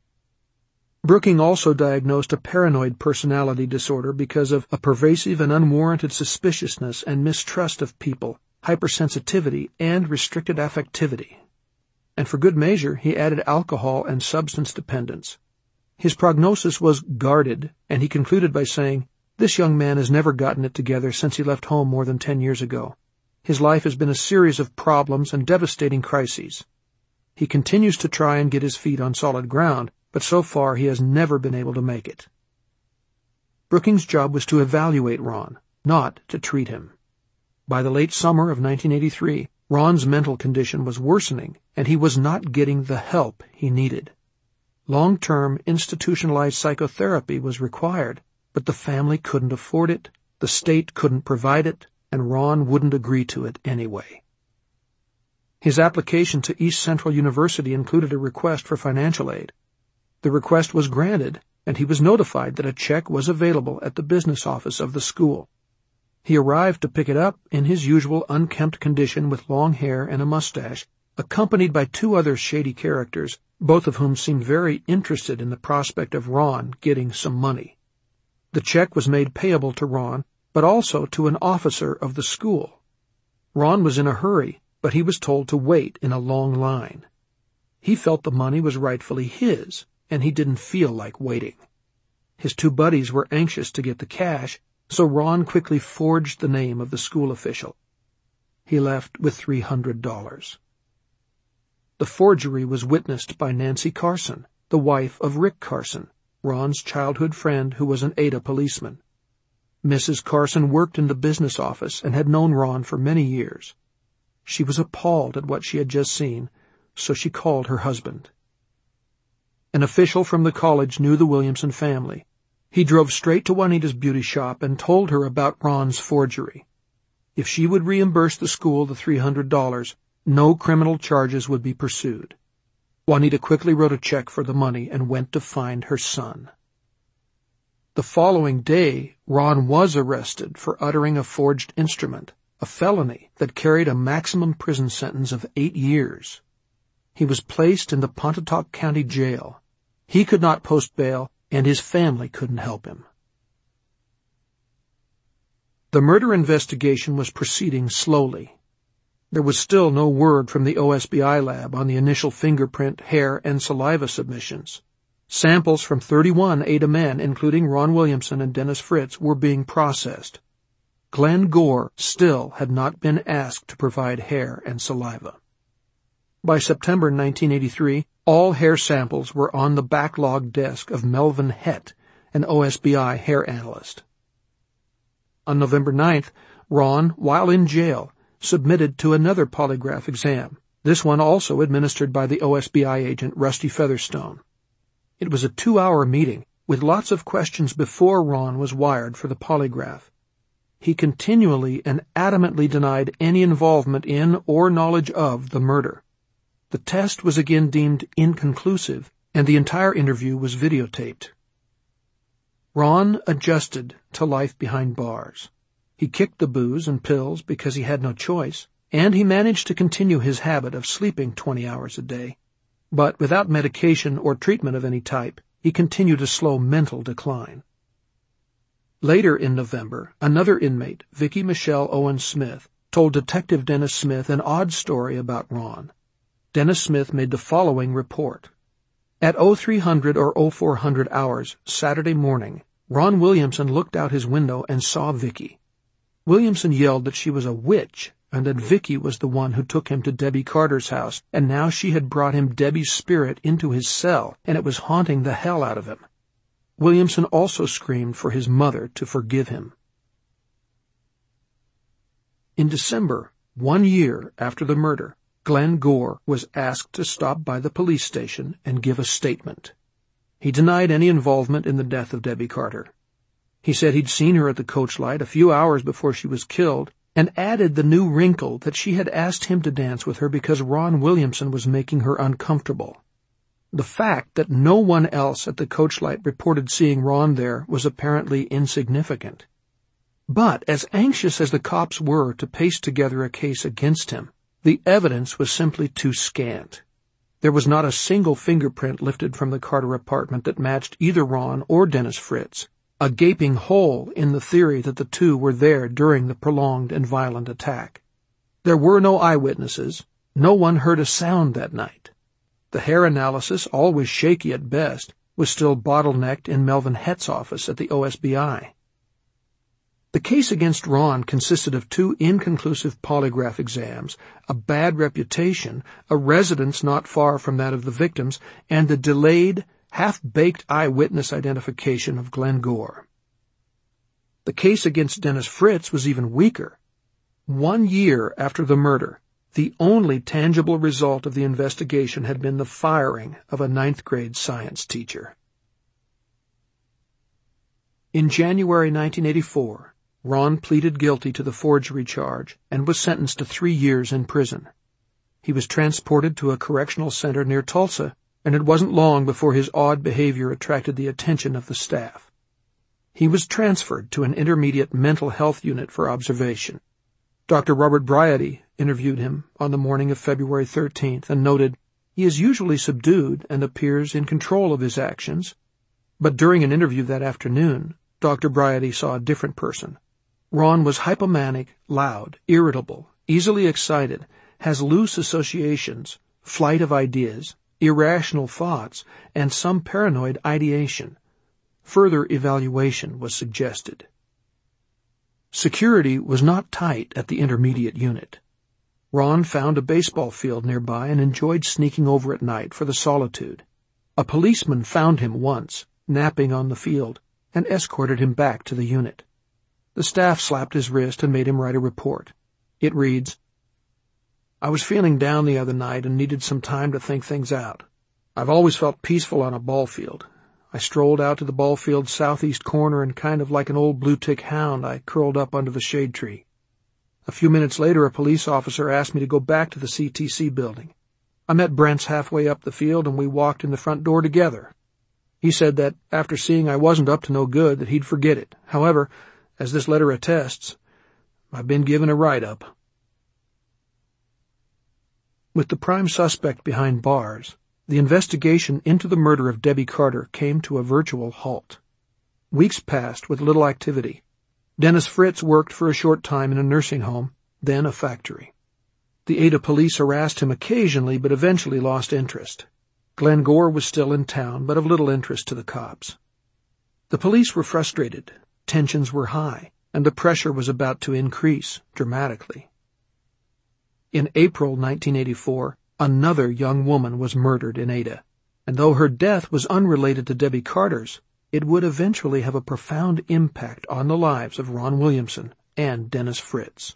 Brooking also diagnosed a paranoid personality disorder because of a pervasive and unwarranted suspiciousness and mistrust of people, hypersensitivity, and restricted affectivity. And for good measure, he added alcohol and substance dependence. His prognosis was guarded, and he concluded by saying, "This young man has never gotten it together since he left home more than 10 years ago. His life has been a series of problems and devastating crises. He continues to try and get his feet on solid ground, but so far he has never been able to make it." Brooking's job was to evaluate Ron, not to treat him. By the late summer of 1983, Ron's mental condition was worsening, and he was not getting the help he needed. Long-term institutionalized psychotherapy was required, but the family couldn't afford it, the state couldn't provide it, and Ron wouldn't agree to it anyway. His application to East Central University included a request for financial aid. The request was granted, and he was notified that a check was available at the business office of the school. He arrived to pick it up in his usual unkempt condition with long hair and a mustache, accompanied by 2 other shady characters, both of whom seemed very interested in the prospect of Ron getting some money. The check was made payable to Ron, but also to an officer of the school. Ron was in a hurry, but he was told to wait in a long line. He felt the money was rightfully his, and he didn't feel like waiting. His 2 buddies were anxious to get the cash, so Ron quickly forged the name of the school official. He left with $300. The forgery was witnessed by Nancy Carson, the wife of Rick Carson, Ron's childhood friend who was an Ada policeman. Mrs. Carson worked in the business office and had known Ron for many years. She was appalled at what she had just seen, so she called her husband. An official from the college knew the Williamson family. He drove straight to Juanita's beauty shop and told her about Ron's forgery. If she would reimburse the school the $300, no criminal charges would be pursued. Juanita quickly wrote a check for the money and went to find her son. The following day, Ron was arrested for uttering a forged instrument, a felony that carried a maximum prison sentence of 8 years. He was placed in the Pontotoc County Jail. He could not post bail, and his family couldn't help him. The murder investigation was proceeding slowly. There was still no word from the OSBI lab on the initial fingerprint, hair, and saliva submissions. Samples from 31 Ada men, including Ron Williamson and Dennis Fritz, were being processed. Glenn Gore still had not been asked to provide hair and saliva. By September 1983, all hair samples were on the backlog desk of Melvin Hett, an OSBI hair analyst. On November 9th, Ron, while in jail, submitted to another polygraph exam, this one also administered by the OSBI agent Rusty Featherstone. It was a 2-hour meeting, with lots of questions before Ron was wired for the polygraph. He continually and adamantly denied any involvement in or knowledge of the murder. The test was again deemed inconclusive, and the entire interview was videotaped. Ron adjusted to life behind bars. He kicked the booze and pills because he had no choice, and he managed to continue his habit of sleeping 20 hours a day. But without medication or treatment of any type, he continued a slow mental decline. Later in November, another inmate, Vicki Michelle Owen Smith, told Detective Dennis Smith an odd story about Ron. Dennis Smith made the following report. At 0300 or 0400 hours Saturday morning, Ron Williamson looked out his window and saw Vicki. Williamson yelled that she was a witch and that Vicki was the one who took him to Debbie Carter's house, and now she had brought him Debbie's spirit into his cell, and it was haunting the hell out of him. Williamson also screamed for his mother to forgive him. In December, 1 year after the murder, Glenn Gore was asked to stop by the police station and give a statement. He denied any involvement in the death of Debbie Carter. He said he'd seen her at the coach light a few hours before she was killed, and added the new wrinkle that she had asked him to dance with her because Ron Williamson was making her uncomfortable. The fact that no one else at the coach light reported seeing Ron there was apparently insignificant. But as anxious as the cops were to paste together a case against him, the evidence was simply too scant. There was not a single fingerprint lifted from the Carter apartment that matched either Ron or Dennis Fritz, a gaping hole in the theory that the two were there during the prolonged and violent attack. There were no eyewitnesses. No one heard a sound that night. The hair analysis, always shaky at best, was still bottlenecked in Melvin Hett's office at the OSBI. The case against Ron consisted of 2 inconclusive polygraph exams, a bad reputation, a residence not far from that of the victims, and the delayed, half-baked eyewitness identification of Glenn Gore. The case against Dennis Fritz was even weaker. 1 year after the murder, the only tangible result of the investigation had been the firing of a 9th-grade science teacher. In January 1984, Ron pleaded guilty to the forgery charge and was sentenced to 3 years in prison. He was transported to a correctional center near Tulsa, and it wasn't long before his odd behavior attracted the attention of the staff. He was transferred to an intermediate mental health unit for observation. Dr. Robert Briady interviewed him on the morning of February 13th and noted, "He is usually subdued and appears in control of his actions." But during an interview that afternoon, Dr. Briady saw a different person. Ron was hypomanic, loud, irritable, easily excited, has loose associations, flight of ideas, irrational thoughts, and some paranoid ideation. Further evaluation was suggested. Security was not tight at the intermediate unit. Ron found a baseball field nearby and enjoyed sneaking over at night for the solitude. A policeman found him once, napping on the field, and escorted him back to the unit. The staff slapped his wrist and made him write a report. It reads, "I was feeling down the other night and needed some time to think things out. I've always felt peaceful on a ball field. I strolled out to the ball field's southeast corner and kind of like an old blue-tick hound, I curled up under the shade tree. A few minutes later, a police officer asked me to go back to the CTC building. I met Brents halfway up the field and we walked in the front door together. He said that after seeing I wasn't up to no good that he'd forget it. However, as this letter attests, I've been given a write-up." With the prime suspect behind bars, the investigation into the murder of Debbie Carter came to a virtual halt. Weeks passed with little activity. Dennis Fritz worked for a short time in a nursing home, then a factory. The Ada police harassed him occasionally but eventually lost interest. Glenn Gore was still in town, but of little interest to the cops. The police were frustrated, tensions were high, and the pressure was about to increase dramatically. In April 1984, another young woman was murdered in Ada, and though her death was unrelated to Debbie Carter's, it would eventually have a profound impact on the lives of Ron Williamson and Dennis Fritz.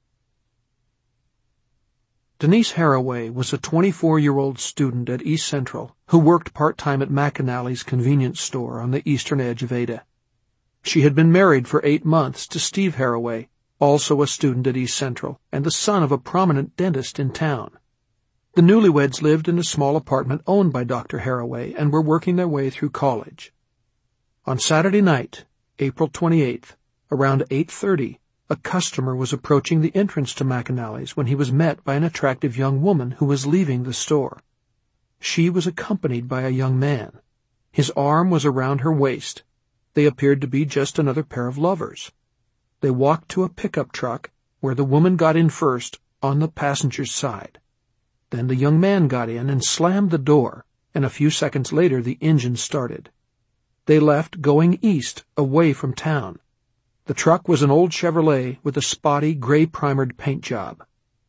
Denise Haraway was a 24-year-old student at East Central who worked part-time at McAnally's convenience store on the eastern edge of Ada. She had been married for 8 months to Steve Haraway, also a student at East Central and the son of a prominent dentist in town. The newlyweds lived in a small apartment owned by Dr. Haraway and were working their way through college. On Saturday night, April 28th, around 8:30, a customer was approaching the entrance to McAnally's when he was met by an attractive young woman who was leaving the store. She was accompanied by a young man. His arm was around her waist. They appeared to be just another pair of lovers. They walked to a pickup truck, where the woman got in first on the passenger's side. Then the young man got in and slammed the door, and a few seconds later the engine started. They left going east, away from town. The truck was an old Chevrolet with a spotty, gray-primered paint job.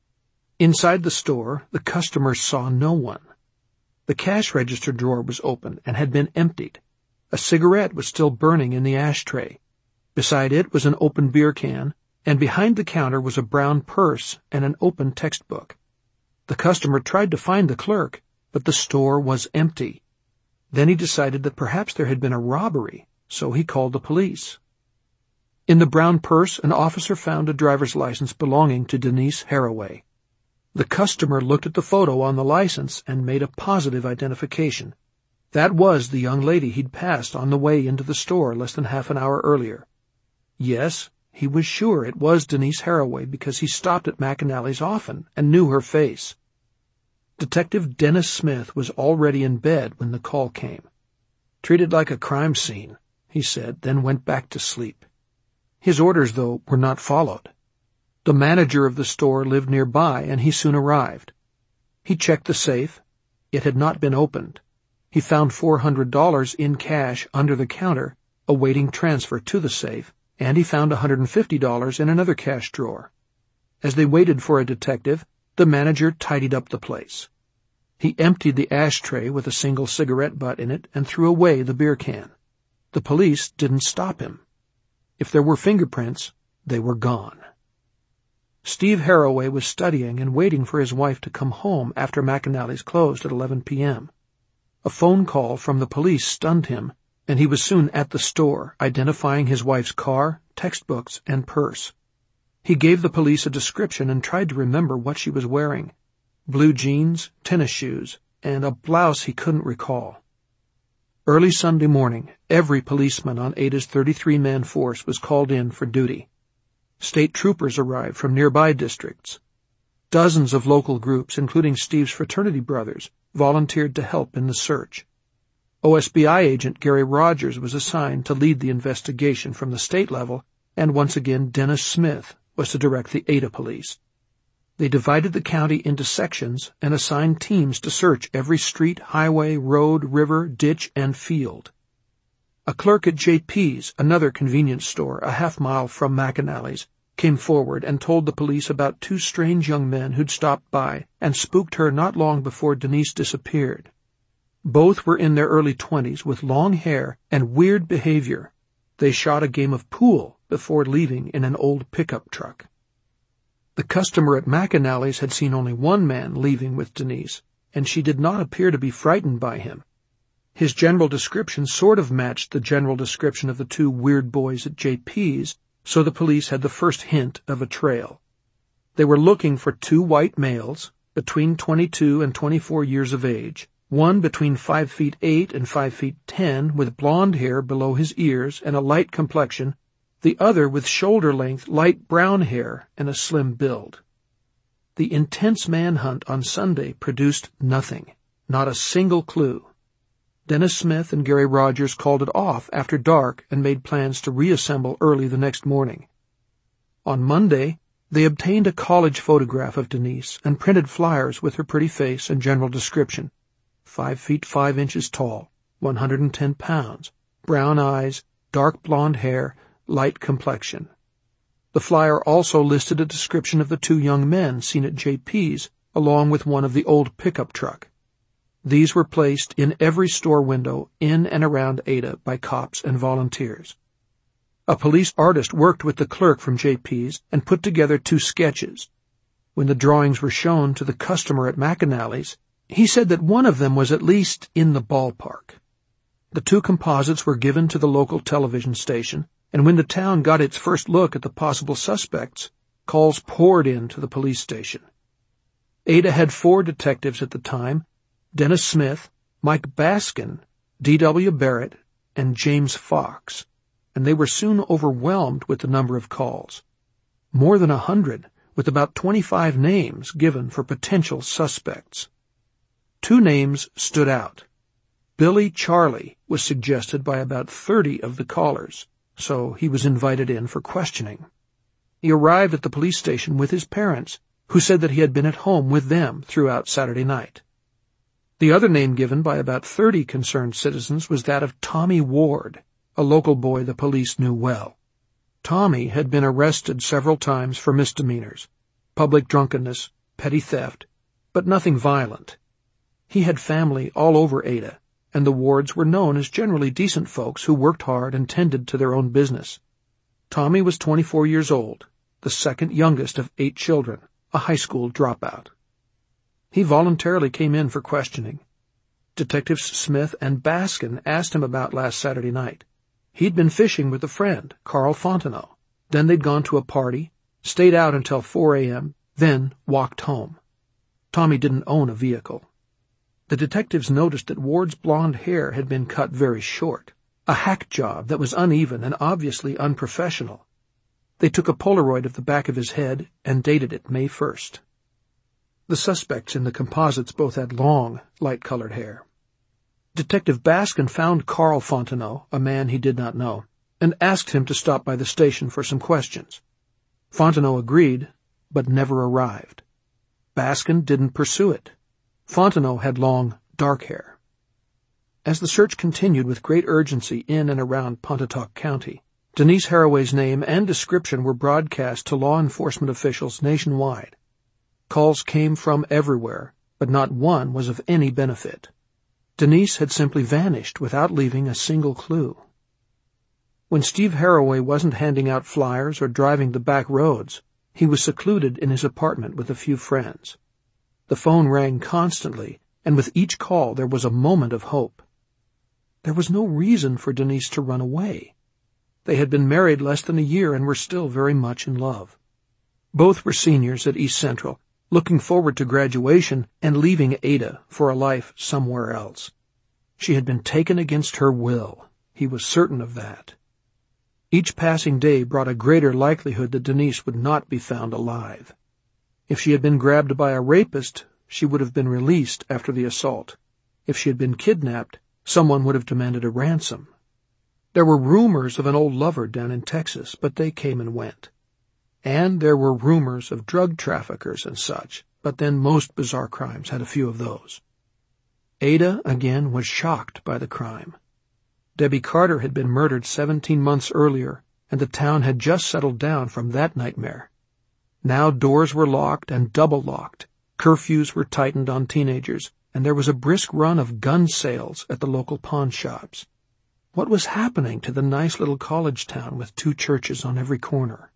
Inside the store, the customers saw no one. The cash register drawer was open and had been emptied. A cigarette was still burning in the ashtray. Beside it was an open beer can, and behind the counter was a brown purse and an open textbook. The customer tried to find the clerk, but the store was empty. Then he decided that perhaps there had been a robbery, so he called the police. In the brown purse, an officer found a driver's license belonging to Denise Haraway. The customer looked at the photo on the license and made a positive identification. That was the young lady he'd passed on the way into the store less than half an hour earlier. Yes, he was sure it was Denise Haraway because he stopped at McAnally's often and knew her face. Detective Dennis Smith was already in bed when the call came. "Treated like a crime scene," he said, then went back to sleep. His orders, though, were not followed. The manager of the store lived nearby, and he soon arrived. He checked the safe. It had not been opened. He found $400 in cash under the counter, awaiting transfer to the safe, and he found $150 in another cash drawer. As they waited for a detective, the manager tidied up the place. He emptied the ashtray with a single cigarette butt in it and threw away the beer can. The police didn't stop him. If there were fingerprints, they were gone. Steve Haraway was studying and waiting for his wife to come home after McAnally's closed at 11 p.m. A phone call from the police stunned him, and he was soon at the store, identifying his wife's car, textbooks, and purse. He gave the police a description and tried to remember what she was wearing: blue jeans, tennis shoes, and a blouse he couldn't recall. Early Sunday morning, every policeman on Ada's 33-man force was called in for duty. State troopers arrived from nearby districts. Dozens of local groups, including Steve's fraternity brothers, volunteered to help in the search. OSBI agent Gary Rogers was assigned to lead the investigation from the state level, and once again Dennis Smith was to direct the Ada police. They divided the county into sections and assigned teams to search every street, highway, road, river, ditch, and field. A clerk at J.P.'s, another convenience store a half-mile from McAnally's, came forward and told the police about two strange young men who'd stopped by and spooked her not long before Denise disappeared. Both were in their early 20s with long hair and weird behavior. They shot a game of pool before leaving in an old pickup truck. The customer at McAnally's had seen only one man leaving with Denise, and she did not appear to be frightened by him. His general description sort of matched the general description of the two weird boys at J.P.'s, so the police had the first hint of a trail. They were looking for two white males, between 22 and 24 years of age, one between 5'8" and 5'10", with blonde hair below his ears and a light complexion, the other with shoulder-length light brown hair and a slim build. The intense manhunt on Sunday produced nothing, not a single clue. Dennis Smith and Gary Rogers called it off after dark and made plans to reassemble early the next morning. On Monday, they obtained a college photograph of Denise and printed flyers with her pretty face and general description: 5 feet 5 inches tall, 110 pounds, brown eyes, dark blonde hair, light complexion. The flyer also listed a description of the two young men seen at J.P.'s, along with one of the old pickup truck. These were placed in every store window in and around Ada by cops and volunteers. A police artist worked with the clerk from J.P.'s and put together two sketches. When the drawings were shown to the customer at McAnally's, he said that one of them was at least in the ballpark. The two composites were given to the local television station, and when the town got its first look at the possible suspects, calls poured in to the police station. Ada had 4 detectives at the time: Dennis Smith, Mike Baskin, D.W. Barrett, and James Fox, and they were soon overwhelmed with the number of calls. More than 100, with about 25 names given for potential suspects. 2 names stood out. Billy Charlie was suggested by about 30 of the callers, so he was invited in for questioning. He arrived at the police station with his parents, who said that he had been at home with them throughout Saturday night. The other name given by about 30 concerned citizens was that of Tommy Ward, a local boy the police knew well. Tommy had been arrested several times for misdemeanors, public drunkenness, petty theft, but nothing violent. He had family all over Ada, and the Wards were known as generally decent folks who worked hard and tended to their own business. Tommy was 24 years old, the second youngest of 8 children, a high school dropout. He voluntarily came in for questioning. Detectives Smith and Baskin asked him about last Saturday night. He'd been fishing with a friend, Carl Fontenot. Then they'd gone to a party, stayed out until 4 a.m., then walked home. Tommy didn't own a vehicle. The detectives noticed that Ward's blonde hair had been cut very short, a hack job that was uneven and obviously unprofessional. They took a Polaroid of the back of his head and dated it May 1st. The suspects in the composites both had long, light-colored hair. Detective Baskin found Carl Fontenot, a man he did not know, and asked him to stop by the station for some questions. Fontenot agreed, but never arrived. Baskin didn't pursue it. Fontenot had long, dark hair. As the search continued with great urgency in and around Pontotoc County, Denise Haraway's name and description were broadcast to law enforcement officials nationwide. Calls came from everywhere, but not one was of any benefit. Denise had simply vanished without leaving a single clue. When Steve Haraway wasn't handing out flyers or driving the back roads, he was secluded in his apartment with a few friends. The phone rang constantly, and with each call there was a moment of hope. There was no reason for Denise to run away. They had been married less than a year and were still very much in love. Both were seniors at East Central, looking forward to graduation and leaving Ada for a life somewhere else. She had been taken against her will. He was certain of that. Each passing day brought a greater likelihood that Denise would not be found alive. If she had been grabbed by a rapist, she would have been released after the assault. If she had been kidnapped, someone would have demanded a ransom. There were rumors of an old lover down in Texas, but they came and went. And there were rumors of drug traffickers and such, but then most bizarre crimes had a few of those. Ada, again, was shocked by the crime. Debbie Carter had been murdered 17 months earlier, and the town had just settled down from that nightmare. Now doors were locked and double-locked, curfews were tightened on teenagers, and there was a brisk run of gun sales at the local pawn shops. What was happening to the nice little college town with 2 churches on every corner?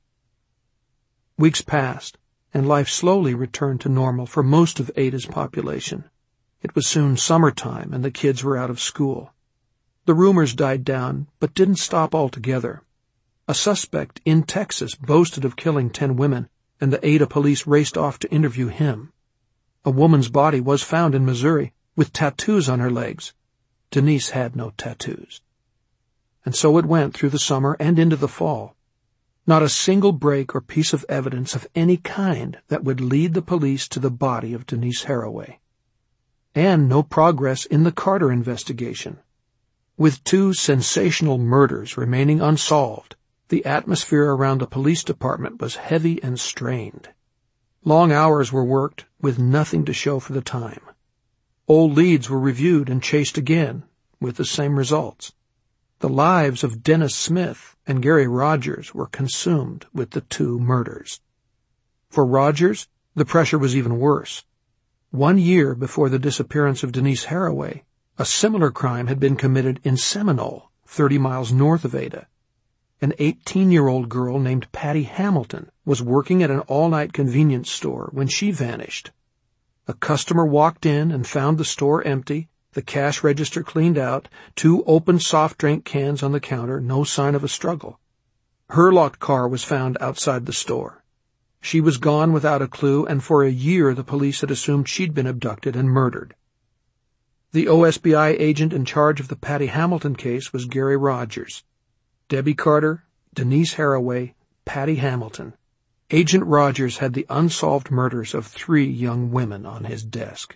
Weeks passed, and life slowly returned to normal for most of Ada's population. It was soon summertime, and the kids were out of school. The rumors died down, but didn't stop altogether. A suspect in Texas boasted of killing 10 women, and the Ada police raced off to interview him. A woman's body was found in Missouri, with tattoos on her legs. Denise had no tattoos. And so it went through the summer and into the fall. Not a single break or piece of evidence of any kind that would lead the police to the body of Denise Haraway. And no progress in the Carter investigation. With 2 sensational murders remaining unsolved, the atmosphere around the police department was heavy and strained. Long hours were worked with nothing to show for the time. Old leads were reviewed and chased again, with the same results. The lives of Dennis Smith and Gary Rogers were consumed with the 2 murders. For Rogers, the pressure was even worse. 1 year before the disappearance of Denise Haraway, a similar crime had been committed in Seminole, 30 miles north of Ada. An 18-year-old girl named Patty Hamilton was working at an all-night convenience store when she vanished. A customer walked in and found the store empty, the cash register cleaned out, 2 open soft drink cans on the counter, no sign of a struggle. Her locked car was found outside the store. She was gone without a clue, and for a year the police had assumed she'd been abducted and murdered. The OSBI agent in charge of the Patty Hamilton case was Gary Rogers. Debbie Carter, Denise Haraway, Patty Hamilton. Agent Rogers had the unsolved murders of 3 young women on his desk.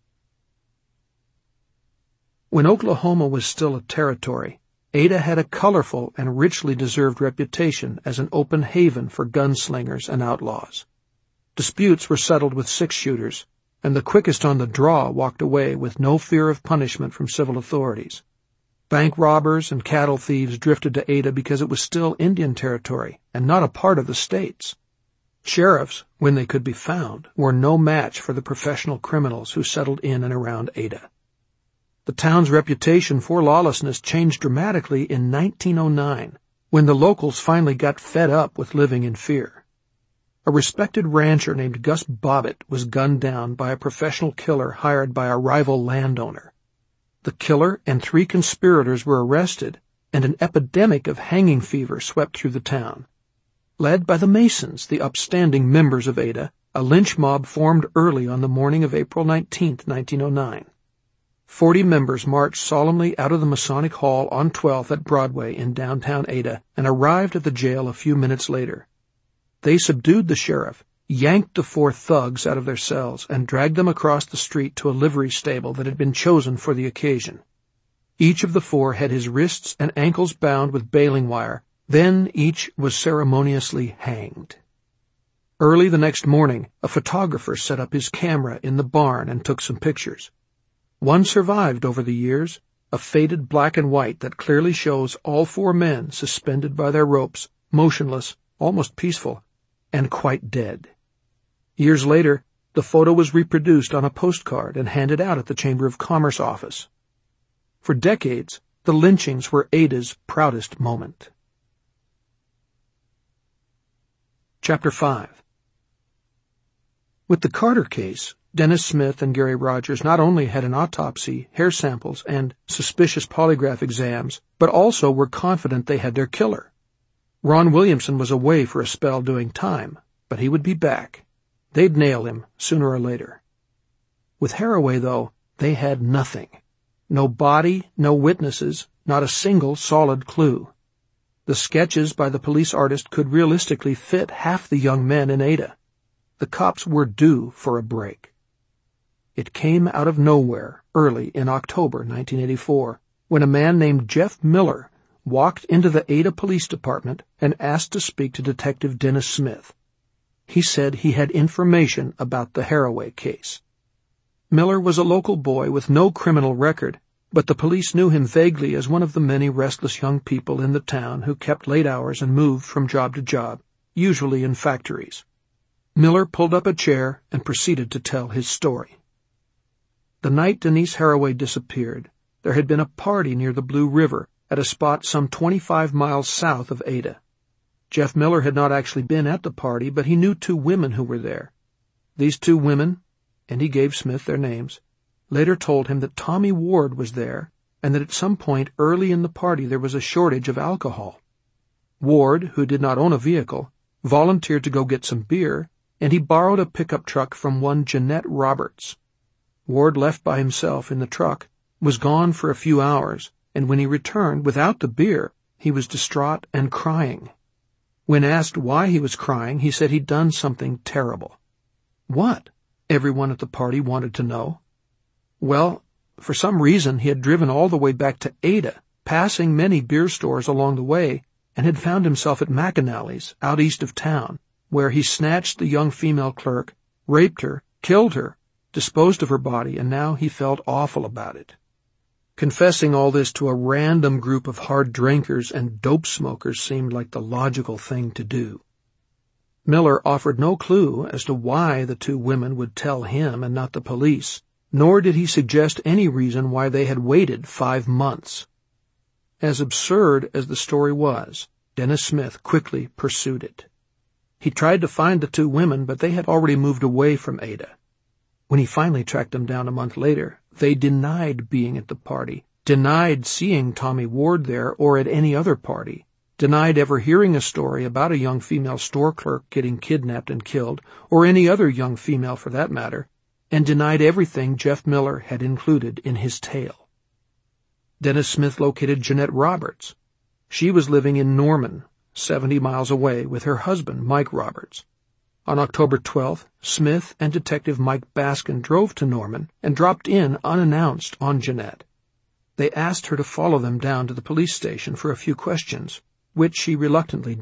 When Oklahoma was still a territory, Ada had a colorful and richly deserved reputation as an open haven for gunslingers and outlaws. Disputes were settled with 6-shooters, and the quickest on the draw walked away with no fear of punishment from civil authorities. Bank robbers and cattle thieves drifted to Ada because it was still Indian territory and not a part of the states. Sheriffs, when they could be found, were no match for the professional criminals who settled in and around Ada. The town's reputation for lawlessness changed dramatically in 1909, when the locals finally got fed up with living in fear. A respected rancher named Gus Bobbitt was gunned down by a professional killer hired by a rival landowner. The killer and 3 conspirators were arrested, and an epidemic of hanging fever swept through the town. Led by the Masons, the upstanding members of Ada, a lynch mob formed early on the morning of April 19, 1909. 40 members marched solemnly out of the Masonic Hall on 12th at Broadway in downtown Ada and arrived at the jail a few minutes later. They subdued the sheriff, yanked the 4 thugs out of their cells, and dragged them across the street to a livery stable that had been chosen for the occasion. Each of the 4 had his wrists and ankles bound with baling wire. Then each was ceremoniously hanged. Early the next morning, a photographer set up his camera in the barn and took some pictures. One survived over the years, a faded black and white that clearly shows all 4 men suspended by their ropes, motionless, almost peaceful, and quite dead. Years later, the photo was reproduced on a postcard and handed out at the Chamber of Commerce office. For decades, the lynchings were Ada's proudest moment. Chapter 5. With the Carter case, Dennis Smith and Gary Rogers not only had an autopsy, hair samples, and suspicious polygraph exams, but also were confident they had their killer. Ron Williamson was away for a spell doing time, but he would be back. They'd nail him sooner or later. With Haraway, though, they had nothing. No body, no witnesses, not a single solid clue. The sketches by the police artist could realistically fit half the young men in Ada. The cops were due for a break. It came out of nowhere early in October 1984, when a man named Jeff Miller walked into the Ada Police Department and asked to speak to Detective Dennis Smith. He said he had information about the Haraway case. Miller was a local boy with no criminal record, but the police knew him vaguely as one of the many restless young people in the town who kept late hours and moved from job to job, usually in factories. Miller pulled up a chair and proceeded to tell his story. The night Denise Haraway disappeared, there had been a party near the Blue River at a spot some 25 miles south of Ada. Jeff Miller had not actually been at the party, but he knew 2 women who were there. These 2 women, and he gave Smith their names, later told him that Tommy Ward was there and that at some point early in the party there was a shortage of alcohol. Ward, who did not own a vehicle, volunteered to go get some beer, and he borrowed a pickup truck from one Jeanette Roberts. Ward, left by himself in the truck, was gone for a few hours, and when he returned without the beer, he was distraught and crying. When asked why he was crying, he said he'd done something terrible. What? Everyone at the party wanted to know. Well, for some reason he had driven all the way back to Ada, passing many beer stores along the way, and had found himself at McAnally's, out east of town, where he snatched the young female clerk, raped her, killed her, disposed of her body, and now he felt awful about it. Confessing all this to a random group of hard drinkers and dope smokers seemed like the logical thing to do. Miller offered no clue as to why the 2 women would tell him and not the police, nor did he suggest any reason why they had waited 5 months. As absurd as the story was, Dennis Smith quickly pursued it. He tried to find the 2 women, but they had already moved away from Ada. When he finally tracked them down a month later, they denied being at the party, denied seeing Tommy Ward there or at any other party, denied ever hearing a story about a young female store clerk getting kidnapped and killed, or any other young female for that matter, and denied everything Jeff Miller had included in his tale. Dennis Smith located Jeanette Roberts. She was living in Norman, 70 miles away, with her husband, Mike Roberts. On October 12th, Smith and Detective Mike Baskin drove to Norman and dropped in unannounced on Jeanette. They asked her to follow them down to the police station for a few questions, which she reluctantly